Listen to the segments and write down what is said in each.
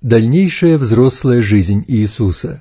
Дальнейшая взрослая жизнь Иисуса.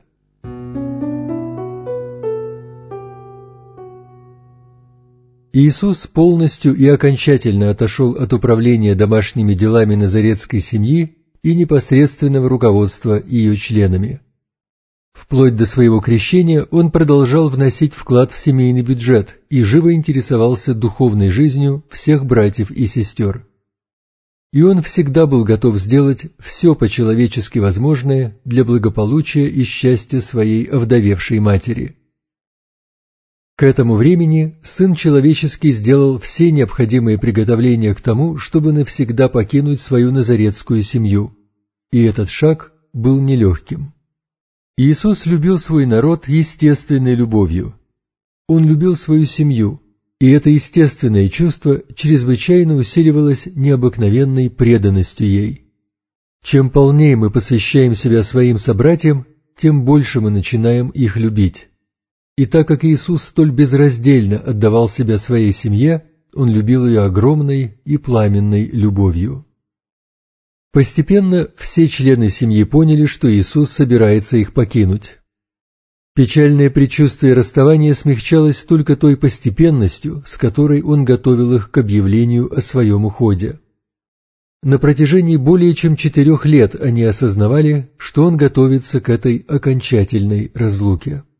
Иисус полностью и окончательно отошел от управления домашними делами назаретской семьи и непосредственного руководства ее членами. Вплоть до своего крещения он продолжал вносить вклад в семейный бюджет и живо интересовался духовной жизнью всех братьев и сестер. И он всегда был готов сделать все по-человечески возможное для благополучия и счастья своей овдовевшей матери. К этому времени Сын Человеческий сделал все необходимые приготовления к тому, чтобы навсегда покинуть свою назаретскую семью, и этот шаг был нелегким. Иисус любил свой народ естественной любовью. Он любил свою семью, и это естественное чувство чрезвычайно усиливалось необыкновенной преданностью ей. Чем полнее мы посвящаем себя своим собратьям, тем больше мы начинаем их любить. И так как Иисус столь безраздельно отдавал себя своей семье, Он любил ее огромной и пламенной любовью. Постепенно все члены семьи поняли, что Иисус собирается их покинуть. Печальное предчувствие расставания смягчалось только той постепенностью, с которой Он готовил их к объявлению о своем уходе. На протяжении более чем 4 лет они осознавали, что Он готовится к этой окончательной разлуке.